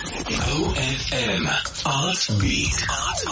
OFM Artbeat.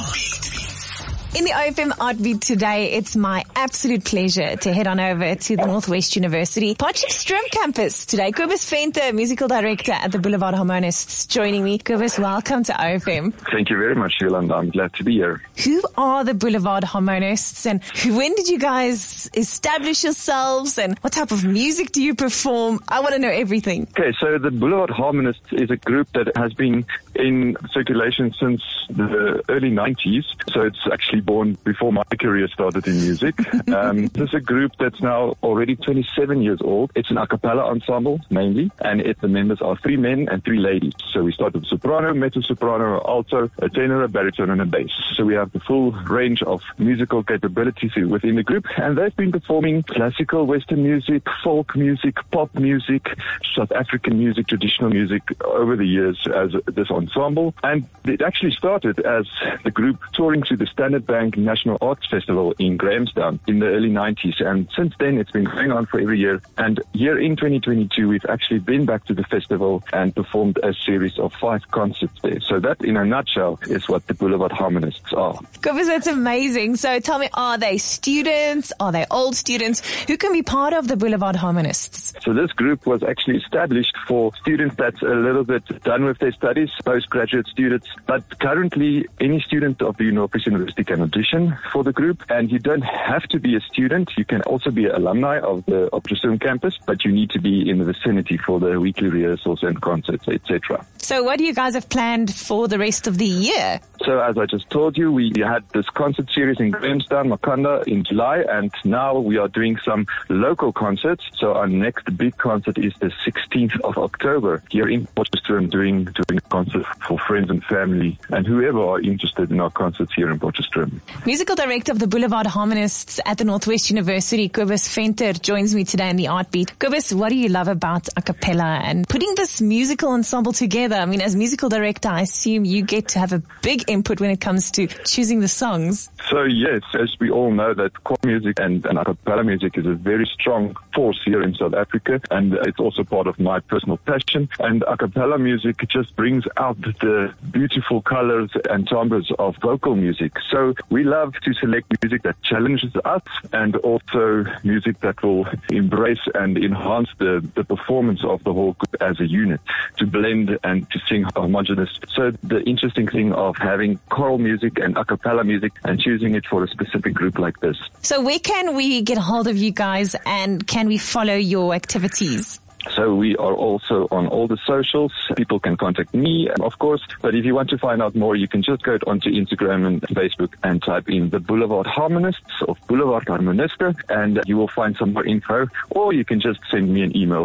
In the OFM Artbeat today, it's my absolute pleasure to head on over to the Northwest University Potchefstroom campus today. Kobus Venter, musical director at the Boulevard Harmonists, joining me. Kobus, welcome to OFM. Thank you very much, Yolanda. I'm glad to be here. Who are the Boulevard Harmonists, and when did you guys establish yourselves, and what type of music do you perform? I want to know everything. Okay, so the Boulevard Harmonists is a group that has been in circulation since the early 90s. So it's actually born before my career started in music. This is a group that's now already 27 years old. It's an a cappella ensemble mainly, and the members are 3 men and 3 ladies. So we start with soprano, mezzo-soprano, alto, a tenor, a baritone, and a bass. So we have the full range of musical capabilities within the group, and they've been performing classical, Western music, folk music, pop music, South African music, traditional music over the years as this ensemble. And it actually started as the group touring to the Standard Bank National Arts Festival in Grahamstown in the early 90s. And since then, it's been going on for every year. And here in 2022, we've actually been back to the festival and performed a series of 5 concerts there. So that, in a nutshell, is what the Boulevard Harmonists are. Kobus, that's amazing. So tell me, are they students? Are they old students? Who can be part of the Boulevard Harmonists? So this group was actually established for students that's a little bit done with their studies, postgraduate students. But currently, any student of the Northwest University can audition for the group, and you don't have to be a student. You can also be an alumni of the Potchefstroom campus, but you need to be in the vicinity for the weekly rehearsals and concerts, etc. So what do you guys have planned for the rest of the year? So as I just told you, we had this concert series in Grahamstown, Makanda in July, and now we are doing some local concerts. So our next big concert is the 16th of October here in Potchefstroom, doing a concert for friends and family and whoever are interested in our concerts here in Potchefstroom. Musical director of the Boulevard Harmonists at the Northwest University, Kobus Venter, joins me today in the Artbeat. Kobus, what do you love about a cappella and putting this musical ensemble together? I mean, as musical director, I assume you get to have a big input when it comes to choosing the songs. So yes, as we all know, that choir music and a cappella music is a very strong force here in South Africa, and it's also part of my personal passion. And a cappella music just brings out the beautiful colors and timbres of vocal music. So we love to select music that challenges us, and also music that will embrace and enhance the performance of the whole group as a unit, to blend and to sing homogeneous. So the interesting thing of having choral music and a cappella music and choosing it for a specific group like this. So where can we get hold of you guys, and can we follow your activities? So we are also on all the socials. People can contact me, of course. But if you want to find out more, you can just go onto Instagram and Facebook and type in the Boulevard Harmonists or Boulevard Harmoniste, and you will find some more info. Or you can just send me an email,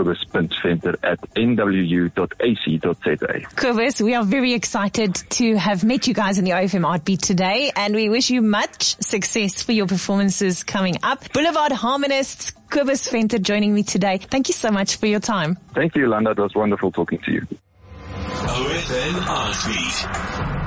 kobus.venter@nwu.ac.za. Kobus, we are very excited to have met you guys in the OFM Artbeat today, and we wish you much success for your performances coming up. Boulevard Harmonists, Kobus Venter joining me today. Thank you so much for your time. Thank you, Yolanda. It was wonderful talking to you. OFM Artbeat.